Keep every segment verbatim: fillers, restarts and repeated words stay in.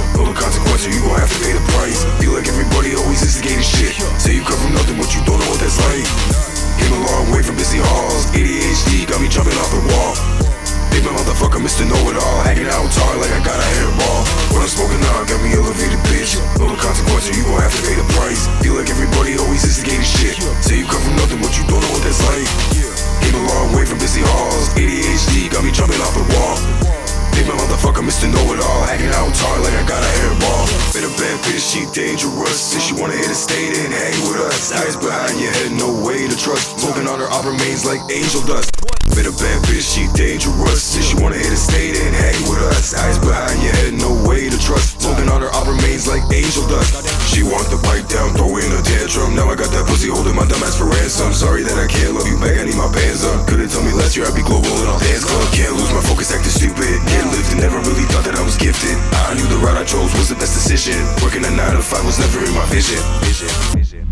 Know the consequence or you gon' have to pay the price. Feel like everybody always instigating shit. Say you come from nothing but you don't know what that's like. Came a long way from busy halls. A D H D got me jumping off the wall. Big man motherfucker, Mister Know-It-All. Hanging out hard like I got a hairball. When I'm smoking out, got me elevated, bitch. Know the consequence or you gon' have to pay the price. Feel like everybody always instigating shit. Say you come from nothing but you don't know what that's like. Came a long way from busy halls. A D H D got me jumping off the wall. Big man motherfucker, Mister Know-It-All. Hanging out hard like I got a hairball. Been a bad bitch, she dangerous. Since she wanna hit a state and hang with us. Eyes behind your head, no way to trust. Smoking on her opera mains like angel dust. Been a bad bitch, she dangerous. Since she wanna hit a state and hang with us. Eyes behind your head, no way to trust. Smoking on her opera mains like angel dust. She want the pipe down, throw in a tantrum. Now I got that pussy holding my dumb ass for ransom. Sorry that I can't love you back, I need my pants up. Couldn't tell me last year I'd be global in all dance club. Can't lose my focus, acting stupid. Can't live and never really thought that I was gifted. I knew the route I chose was the best decision. Working a nine to five was never in my vision. Vision, vision.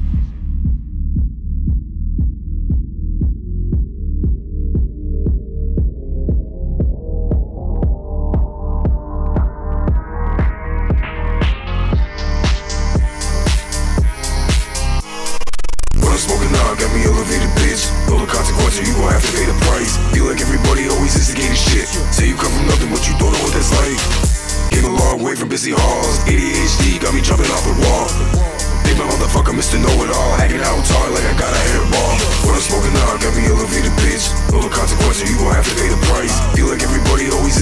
Smoking on, got me elevated, bitch. Know the consequence or you gon' have to pay the price. Feel like everybody always instigating shit. Say you come from nothing but you don't know what that's like. Came a long way from busy halls. A D H D got me jumping off the wall. Big man motherfucker, Mister Know-It-All. Hanging out hard like I got a hairball. When I'm smoking on, got me elevated, bitch. Know the consequence or you gon' have to pay the price. Feel like everybody always